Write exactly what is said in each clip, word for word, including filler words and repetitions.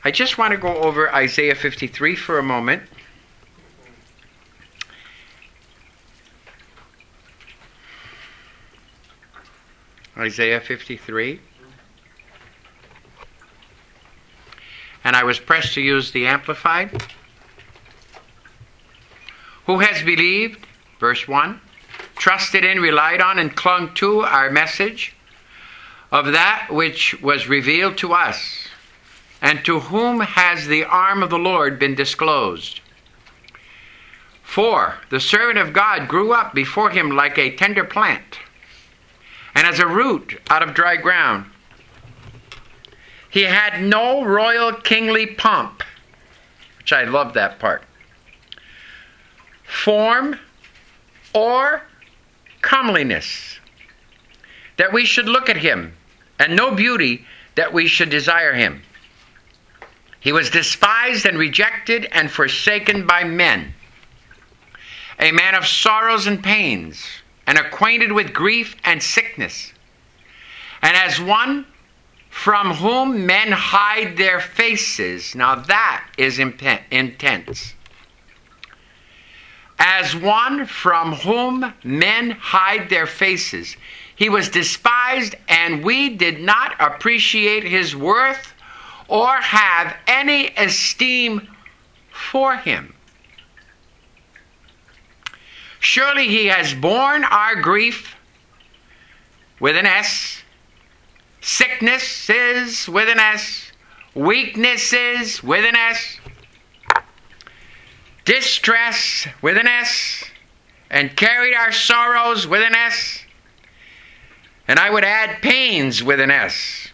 I just want to go over Isaiah fifty-three for a moment. Isaiah fifty-three. And I was pressed to use the Amplified. Who has believed, verse one, trusted in, relied on, and clung to our message of that which was revealed to us, and to whom has the arm of the Lord been disclosed? For the servant of God grew up before him like a tender plant, and as a root out of dry ground. He had no royal kingly pomp, which I love that part, form or comeliness, that we should look at him, and no beauty that we should desire him. He was despised and rejected and forsaken by men, a man of sorrows and pains, and acquainted with grief and sickness. And as one from whom men hide their faces, now that is intense. As one from whom men hide their faces, he was despised, and we did not appreciate his worth or have any esteem for him. Surely he has borne our grief with an S, sicknesses with an S, weaknesses with an S, distress with an S, and carried our sorrows with an S, and I would add pains with an S,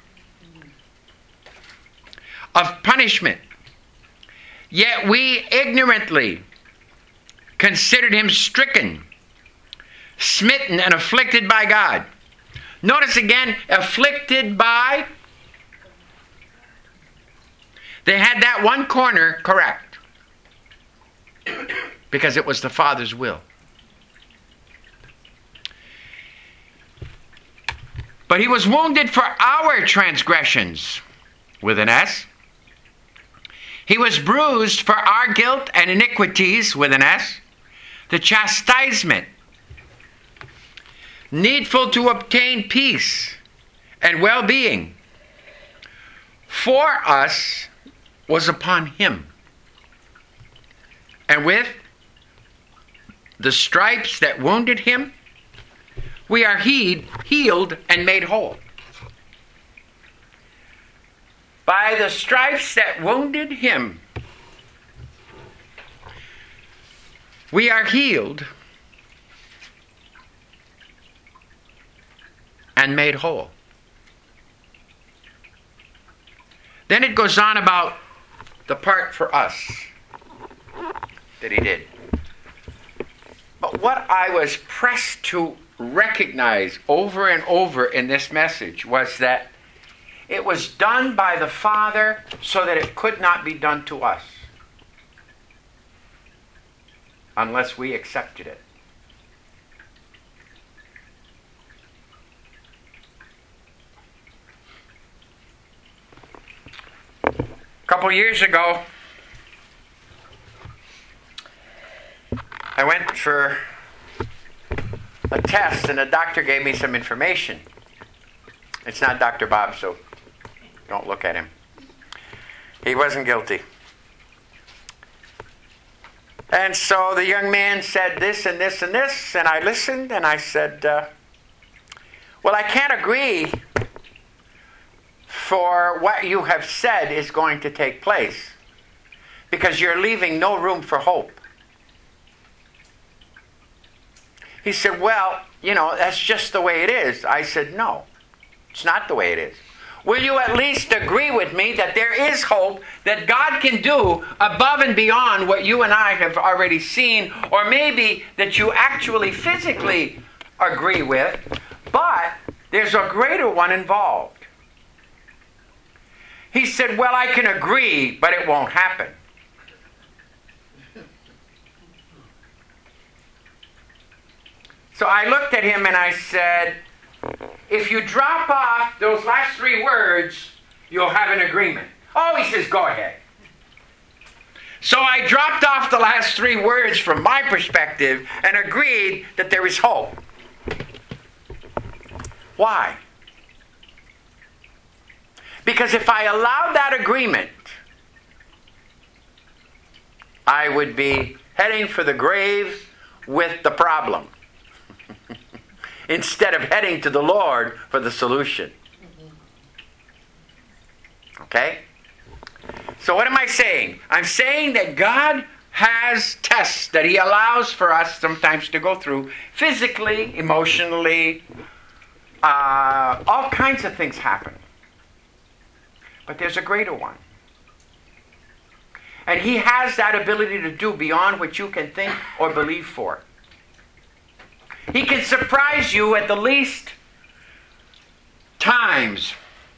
of punishment. Yet we ignorantly considered him stricken, smitten, and afflicted by God. Notice again, afflicted by. They had that one corner correct, because it was the Father's will. But he was wounded for our transgressions, with an S. He was bruised for our guilt and iniquities, with an S. The chastisement needful to obtain peace and well-being for us was upon him. And with the stripes that wounded him, we are heed, healed and made whole. By the stripes that wounded him, we are healed and made whole. Then it goes on about the part for us that he did. But what I was pressed to recognize over and over in this message was that it was done by the Father so that it could not be done to us unless we accepted it. A couple years ago, I went for a test and the doctor gave me some information. It's not Doctor Bob, so don't look at him. He wasn't guilty. And so the young man said this and this and this, and I listened and I said, uh, well, I can't agree for what you have said is going to take place, because you're leaving no room for hope. He said, well, you know, that's just the way it is. I said, no, it's not the way it is. Will you at least agree with me that there is hope, that God can do above and beyond what you and I have already seen, or maybe that you actually physically agree with, but there's a greater one involved? He said, well, I can agree, but it won't happen. So I looked at him and I said, if you drop off those last three words, you'll have an agreement. Oh, he says, go ahead. So I dropped off the last three words from my perspective and agreed that there is hope. Why? Because if I allowed that agreement, I would be heading for the grave with the problem instead of heading to the Lord for the solution. Okay? So what am I saying? I'm saying that God has tests that He allows for us sometimes to go through physically, emotionally. Uh, all kinds of things happen. But there's a greater one. And He has that ability to do beyond what you can think or believe for. He can surprise you at the least times.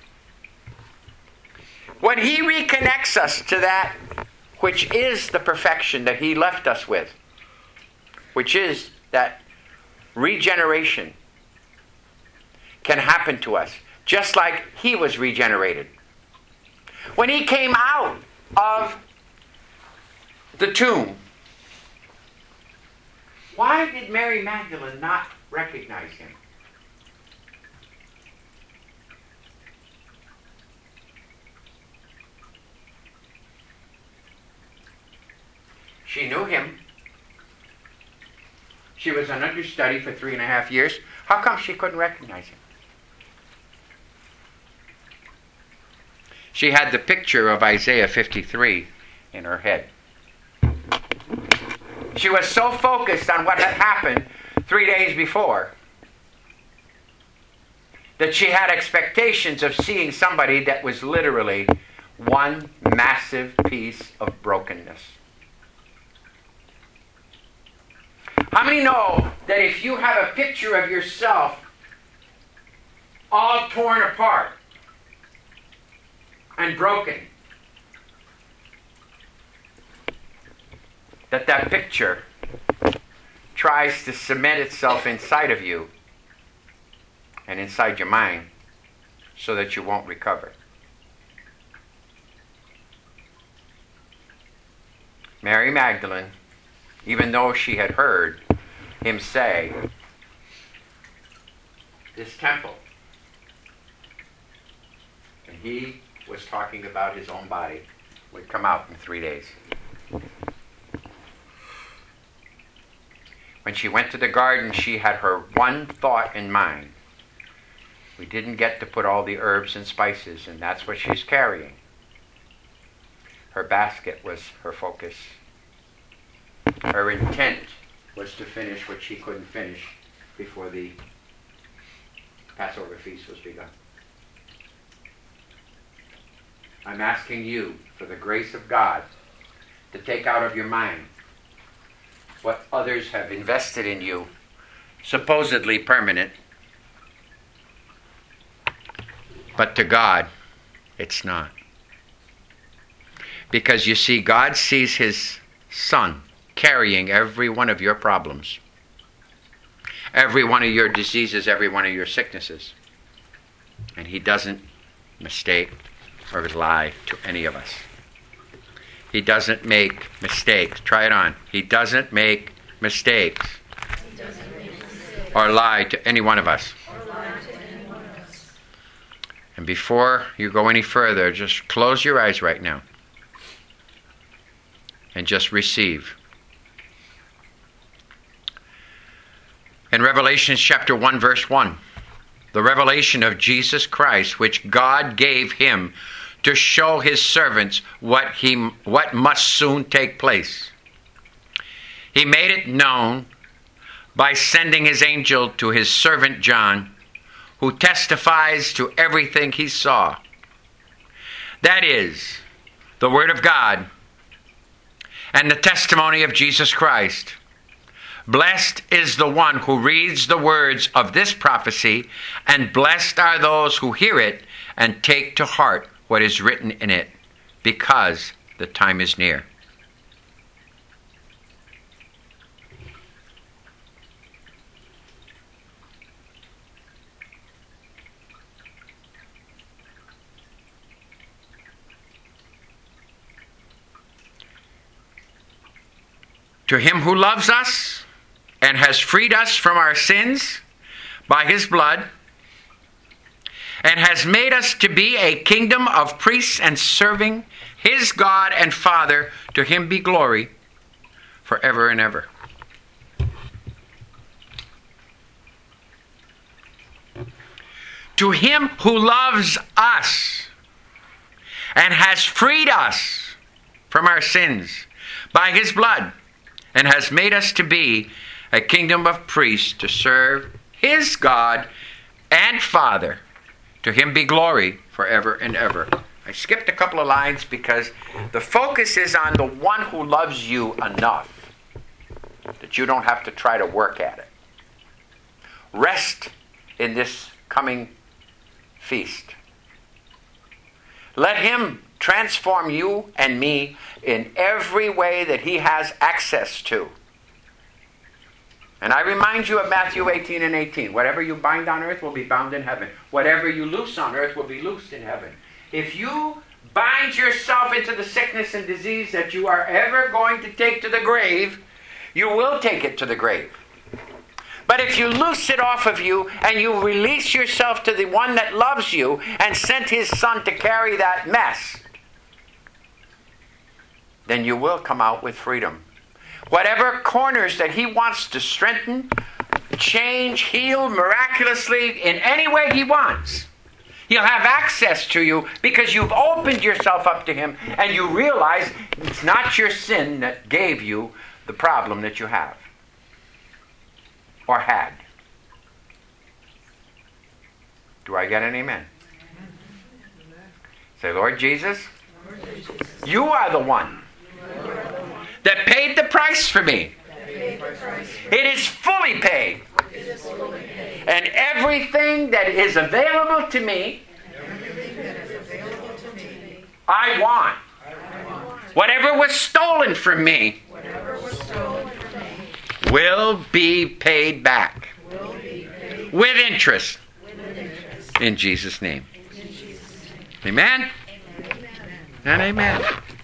When He reconnects us to that which is the perfection that He left us with, which is that regeneration can happen to us, just like He was regenerated. When He came out of the tomb, why did Mary Magdalene not recognize Him? She knew Him. She was an understudy for three and a half years. How come she couldn't recognize Him? She had the picture of Isaiah fifty-three in her head. She was so focused on what had happened three days before that she had expectations of seeing somebody that was literally one massive piece of brokenness. How many know that if you have a picture of yourself all torn apart and broken, that that picture tries to cement itself inside of you and inside your mind so that you won't recover? Mary Magdalene, even though she had heard Him say, this temple, and He was talking about His own body, would come out in three days. When she went to the garden, she had her one thought in mind. We didn't get to put all the herbs and spices, and that's what she's carrying. Her basket was her focus. Her intent was to finish what she couldn't finish before the Passover feast was begun. I'm asking you, for the grace of God, to take out of your mind what others have invested in you, supposedly permanent, but to God, it's not. Because you see, God sees His Son carrying every one of your problems, every one of your diseases, every one of your sicknesses. And He doesn't mistake or lie to any of us. He doesn't make mistakes. Try it on. He doesn't make mistakes. He doesn't make mistakes. Or lie to any one of us. Or lie to any one of us. And before you go any further, just close your eyes right now and just receive. In Revelation chapter one, verse one, the revelation of Jesus Christ, which God gave Him to show His servants what he what must soon take place. He made it known by sending His angel to His servant John, who testifies to everything he saw. That is, the Word of God and the testimony of Jesus Christ. Blessed is the one who reads the words of this prophecy, and blessed are those who hear it and take to heart what is written in it, because the time is near. To him who loves us and has freed us from our sins by his blood, and has made us to be a kingdom of priests and serving his God and Father, to him be glory forever and ever. To him who loves us and has freed us from our sins by his blood, and has made us to be a kingdom of priests to serve his God and Father, to him be glory forever and ever. I skipped a couple of lines because the focus is on the one who loves you enough that you don't have to try to work at it. Rest in this coming feast. Let him transform you and me in every way that he has access to. And I remind you of Matthew eighteen and eighteen. Whatever you bind on earth will be bound in heaven. Whatever you loose on earth will be loosed in heaven. If you bind yourself into the sickness and disease that you are ever going to take to the grave, you will take it to the grave. But if you loose it off of you and you release yourself to the one that loves you and sent his son to carry that mess, then you will come out with freedom. Whatever corners that he wants to strengthen, change, heal miraculously in any way he wants, he'll have access to you because you've opened yourself up to him and you realize it's not your sin that gave you the problem that you have or had. Do I get an amen? Say, Lord Jesus, you are the one that paid the price for me. It is fully paid. And everything that is available to me, I want. Whatever was stolen from me will be paid back with interest in Jesus' name. Amen and amen.